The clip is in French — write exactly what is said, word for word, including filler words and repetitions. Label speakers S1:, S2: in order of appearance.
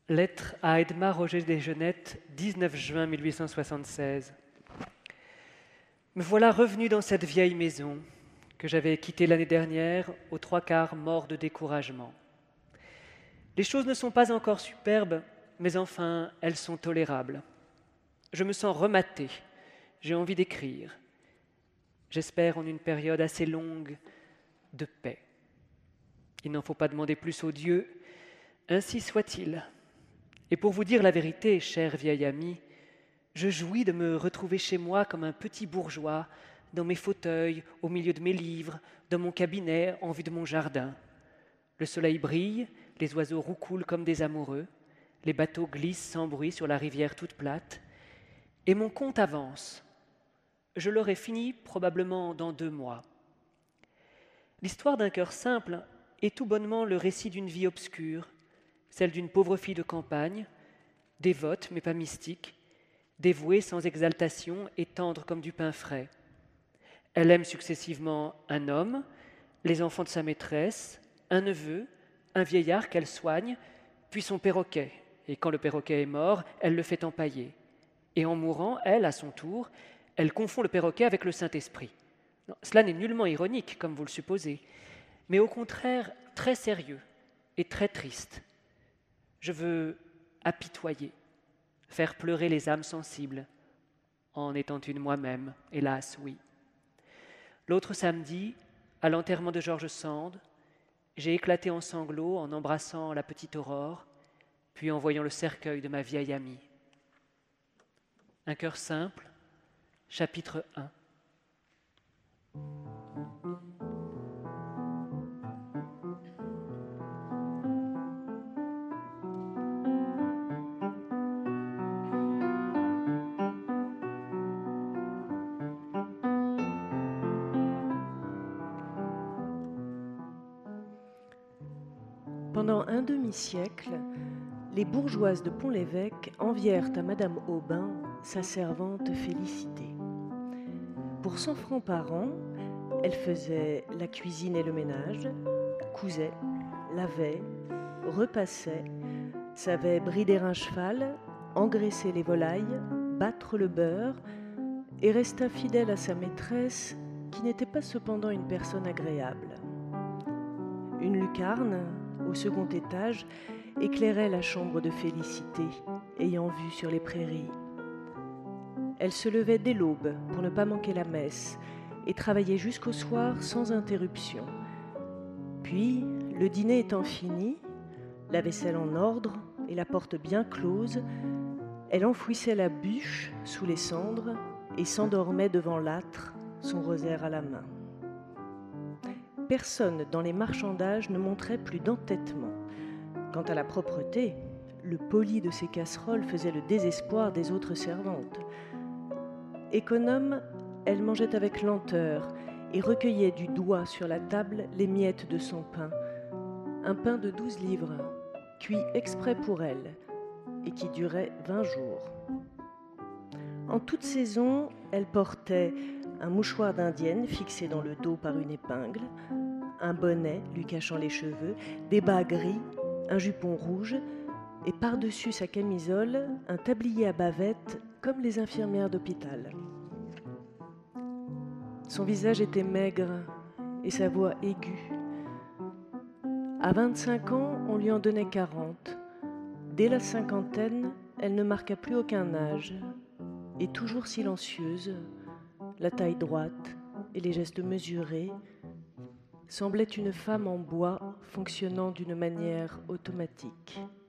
S1: Lettre à Edmard Roger Desgenettes, dix-neuf juin mille huit cent soixante-seize. Me voilà revenu dans cette vieille maison que j'avais quittée l'année dernière, aux trois quarts mort de découragement. Les choses ne sont pas encore superbes, mais enfin, elles sont tolérables. Je me sens rematé, j'ai envie d'écrire. J'espère en une période assez longue de paix. Il n'en faut pas demander plus au Dieu, ainsi soit-il. Et pour vous dire la vérité, cher vieil ami, je jouis de me retrouver chez moi comme un petit bourgeois, dans mes fauteuils, au milieu de mes livres, dans mon cabinet, en vue de mon jardin. Le soleil brille, les oiseaux roucoulent comme des amoureux, les bateaux glissent sans bruit sur la rivière toute plate, et mon compte avance. Je l'aurai fini probablement dans deux mois. L'histoire d'un cœur simple est tout bonnement le récit d'une vie obscure, celle d'une pauvre fille de campagne, dévote mais pas mystique, dévouée sans exaltation et tendre comme du pain frais. Elle aime successivement un homme, les enfants de sa maîtresse, un neveu, un vieillard qu'elle soigne, puis son perroquet. Et quand le perroquet est mort, elle le fait empailler. Et en mourant, elle, à son tour, elle confond le perroquet avec le Saint-Esprit. Non, cela n'est nullement ironique, comme vous le supposez, mais au contraire très sérieux et très triste. Je veux apitoyer, faire pleurer les âmes sensibles, en étant une moi-même, hélas, oui. L'autre samedi, à l'enterrement de George Sand, j'ai éclaté en sanglots en embrassant la petite Aurore, puis en voyant le cercueil de ma vieille amie. Un cœur simple, chapitre un.
S2: Pendant un demi-siècle, les bourgeoises de Pont-l'Évêque envièrent à Madame Aubin sa servante Félicité. Pour cent francs par an, elle faisait la cuisine et le ménage, cousait, lavait, repassait, savait brider un cheval, engraisser les volailles, battre le beurre, et resta fidèle à sa maîtresse, qui n'était pas cependant une personne agréable. Une lucarne, au second étage, éclairait la chambre de Félicité, ayant vue sur les prairies. Elle se levait dès l'aube pour ne pas manquer la messe et travaillait jusqu'au soir sans interruption. Puis, le dîner étant fini, la vaisselle en ordre et la porte bien close, elle enfouissait la bûche sous les cendres et s'endormait devant l'âtre, son rosaire à la main. Personne dans les marchandages ne montrait plus d'entêtement. Quant à la propreté, le poli de ses casseroles faisait le désespoir des autres servantes. Économe, elle mangeait avec lenteur et recueillait du doigt sur la table les miettes de son pain. Un pain de douze livres, cuit exprès pour elle, et qui durait vingt jours. En toute saison, elle portait un mouchoir d'indienne fixé dans le dos par une épingle, un bonnet lui cachant les cheveux, des bas gris, un jupon rouge, et par-dessus sa camisole, un tablier à bavette comme les infirmières d'hôpital. Son visage était maigre et sa voix aiguë. À vingt-cinq ans, on lui en donnait quarante. Dès la cinquantaine, elle ne marqua plus aucun âge, et toujours silencieuse, la taille droite et les gestes mesurés, semblait une femme en bois fonctionnant d'une manière automatique.